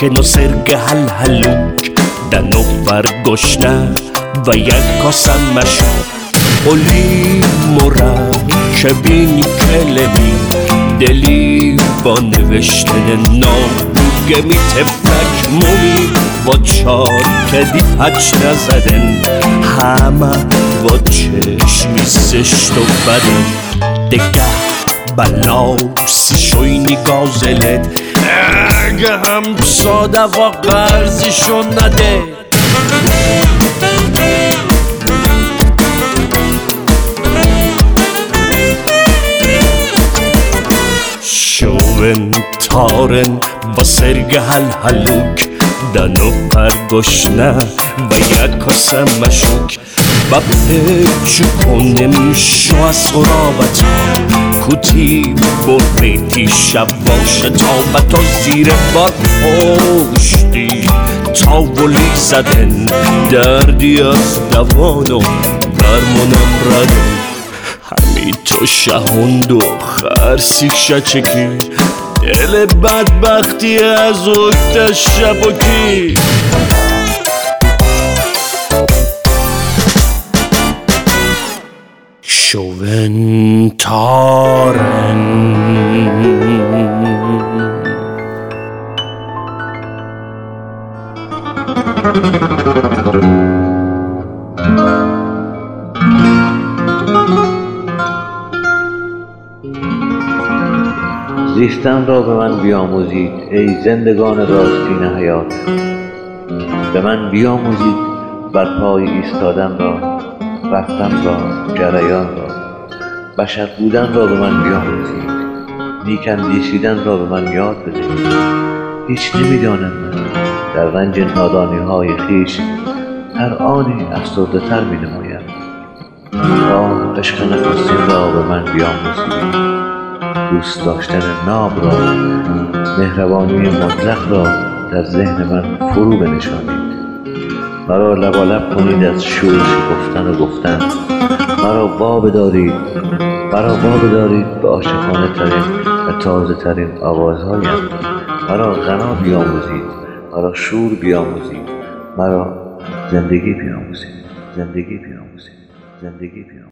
Chicken och sirge halluk Den uppar goshna و یک کاسه مشروب و لیم و که بینی کلمی دلی با نوشتن نامگه می تفلک مومی با چار کدی پچ نزدن همه با چشمی زشت و بدن دیگه بلا سیشوینی گازلت اگه هم ساده و قرضیشو نده شوون تارن با سرگ هلوک دن و پرگشنه و یک کاسه مشوک و پیچ کنم شو از خرابت ها کتی بریتی شب باشه تا بتا زیر بار پشتی تا ولی زدن دردی از دوان و درمونم ردن همی تو شهوند و خرسی شچکی دل بدبختی از اکت شبکی شوون تارن زیستن را به من بیاموزید ای زندگان راستین حیات به من بیاموزید بر پای ایستادن را رفتن را جریان را بشر بودن را به من بیاموزید نیک اندیشیدن را به من یاد بدهید هیچ نمیدانم من در رنج نادانی های خویش هر آنی افسرده تر می نمایم عشق نخستین را به من بیاموزید دوست داشتن ناب را مهربانی مطلق را در ذهن من فرو بنشانید مرا لبالب کنید از شور گفتن و گفتن مرا وا بدارید به عاشقانه ترین و تازه ترین آوازهایم مرا غنا بیاموزید مرا شور بیاموزید مرا زندگی بیاموزید